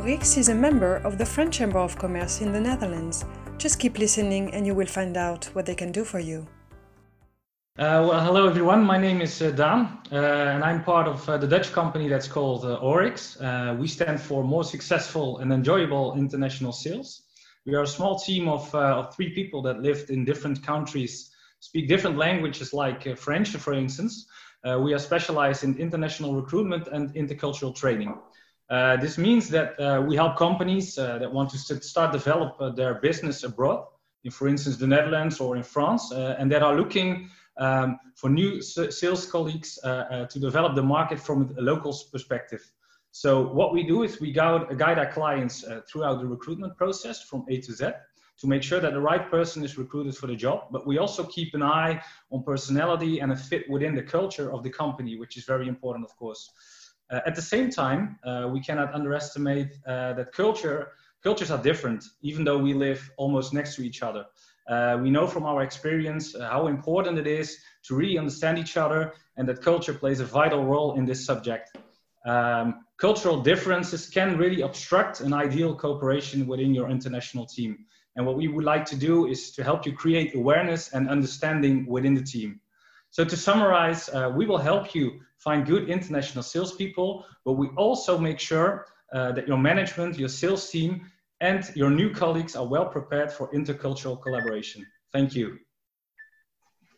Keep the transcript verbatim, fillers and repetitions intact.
Oryx is a member of the French Chamber of Commerce in the Netherlands. Just keep listening and you will find out what they can do for you. Uh, well, hello everyone, my name is uh, Daan uh, and I'm part of uh, the Dutch company that's called uh, Oryx. Uh, we stand for More Successful and Enjoyable International Sales. We are a small team of, uh, of three people that lived in different countries, speak different languages like uh, French, for instance. Uh, we are specialized in international recruitment and intercultural training. Uh, this means that uh, we help companies uh, that want to st start develop uh, their business abroad, in, for instance, the Netherlands or in France, uh, and that are looking um, for new sales colleagues uh, uh, to develop the market from a local perspective. So what we do is we guide, guide our clients uh, throughout the recruitment process from A to Z to make sure that the right person is recruited for the job, but we also keep an eye on personality and a fit within the culture of the company, which is very important, of course. Uh, at the same time, uh, we cannot underestimate uh, that culture, cultures are different, even though we live almost next to each other. Uh, we know from our experience uh, how important it is to really understand each other, and that culture plays a vital role in this subject. Um, cultural differences can really obstruct an ideal cooperation within your international team. And what we would like to do is to help you create awareness and understanding within the team. So to summarize, uh, we will help you find good international salespeople, but we also make sure uh, that your management, your sales team, and your new colleagues are well prepared for intercultural collaboration. Thank you.